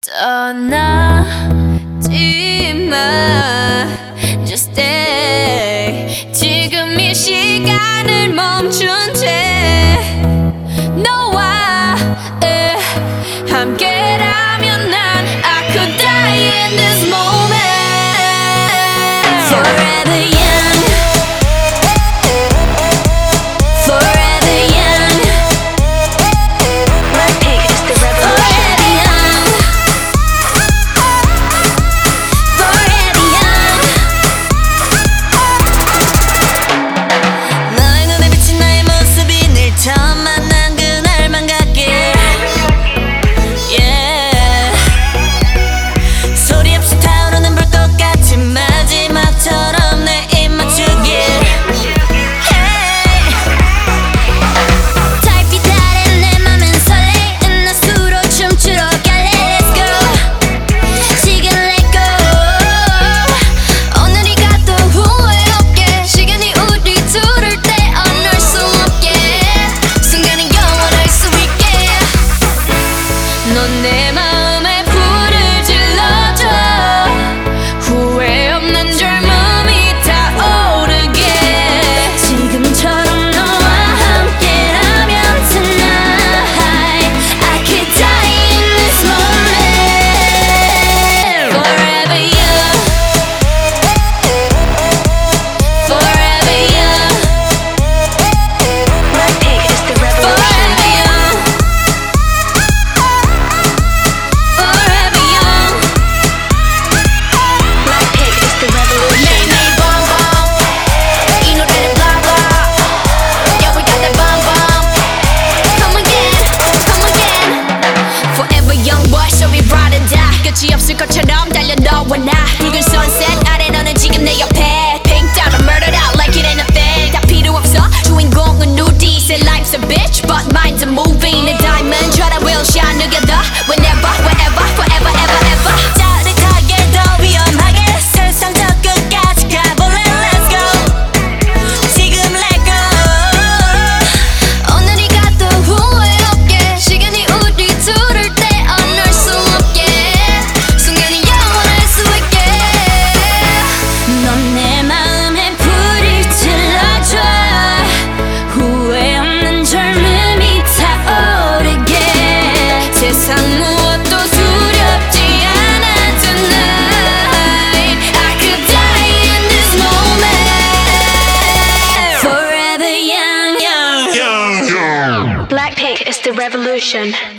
떠나지 마, just stay. 지금 이 시간을 멈춘 채 너와 함께라면 난 I could die in this moment. Forever young, forever young. Blackpink is the revolution. 처음 만난 그날만 같길, yeah. 소리 없이 타오르는 불꽃 같이 마지막처럼 내 입 맞추길, hey. 달빛 아래 내 맘은 설레는 낮수로 춤추러 갈래. Let's go. 지금 let go. 오늘이 가도 후회 없게 시간이 우리 둘을 떼어놓을 수 없게 넌 내 마음에 불을 질러줘. 후회 없는 젊음이 타오르게. 지금처럼 너와 함께라면 tonight I could die in this moment. Forever young, forever young. Blackpink is the revolution. 끝이 없을 것처럼 달려 너와 나. 붉은 sunset 아래 너는 지금 내 옆에. Pink diamond murdered out like it ain't a thing. 다 필요 없어 주인공은 우리. Say life's a bitch but mine's a movie. 내 diamond try to will shine together. Whenever, wherever, forever, ever, ever. 짜릿하게 더 위험하게 세상 저 끝까지 가볼래. Let's go. 지금 let go. 오늘이 가도 후회 없게 시간이 우리 둘을 떼어놓을 수 없게. 넌 내 마음에 불을 질러줘. 후회 없는 젊음이 타오르게. 세상 무엇도 두렵지 않아 tonight. I could die in this moment. Forever young, young. Blackpink is the revolution.